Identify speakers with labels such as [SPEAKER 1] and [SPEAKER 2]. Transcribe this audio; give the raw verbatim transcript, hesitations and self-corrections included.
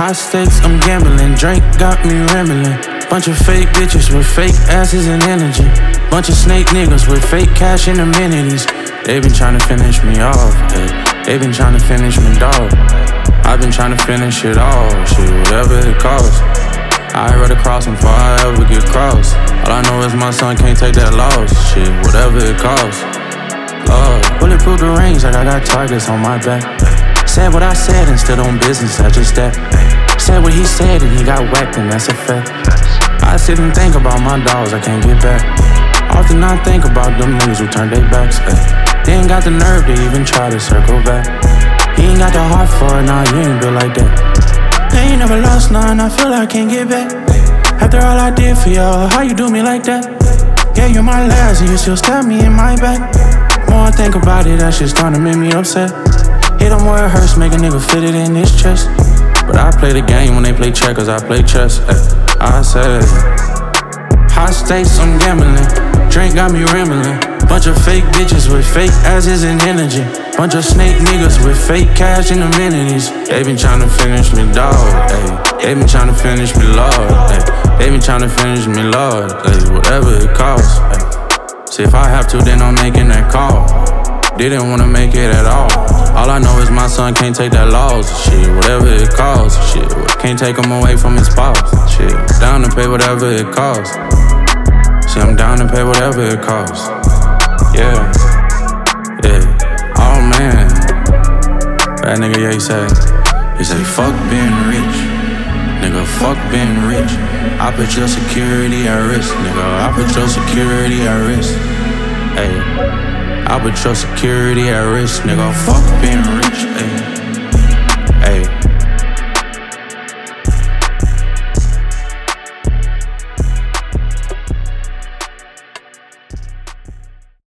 [SPEAKER 1] High stakes, I'm gambling. Drink got me rambling. Bunch of fake bitches with fake asses and energy. Bunch of snake niggas with fake cash and amenities. They been tryna finish me off, ay. They been tryna finish me, dog. I been tryna finish it all, shit, whatever it costs. I run across him before I ever get crossed. All I know is my son can't take that loss, shit, whatever it costs. Lord, bulletproof the range like I got targets on my back. Said what I said and stood on business, I just that. Said what he said and he got whacked and that's a fact. I sit and think about my dogs I can't get back. Often I think about them niggas who turned their backs, ay. They ain't got the nerve to even try to circle back. He ain't got the heart for it, nah, you ain't built like that. They ain't never lost none, I feel like I can't get back. After all I did for y'all, how you do me like that? Yeah, you're my last and you still stab me in my back. More I think about it, that shit starting to make me upset. Hit him where it hurts, make a nigga fit it in his chest. But I play the game when they play checkers, I play chess, ay. I said, high stakes, I'm gambling. Drink got me rambling. Bunch of fake bitches with fake asses and energy. Bunch of snake niggas with fake cash and amenities. They been tryna finish me, dog, ay. They been tryna finish me, Lord, ay. They been tryna finish me, Lord, ay. Whatever it costs, ay. See, if I have to, then I'm making that call. Didn't wanna make it at all. All I know is my son can't take that loss, shit, whatever it costs, shit. Can't take him away from his spouse, shit. Down to pay whatever it costs. See, I'm down to pay whatever it costs. Yeah, yeah, oh man. That nigga, yeah, he say, he say, fuck being rich. Nigga, fuck being rich. I put your security at risk, nigga. I put your security at risk. Hey, I put your security at risk, nigga. Fuck being rich, hey.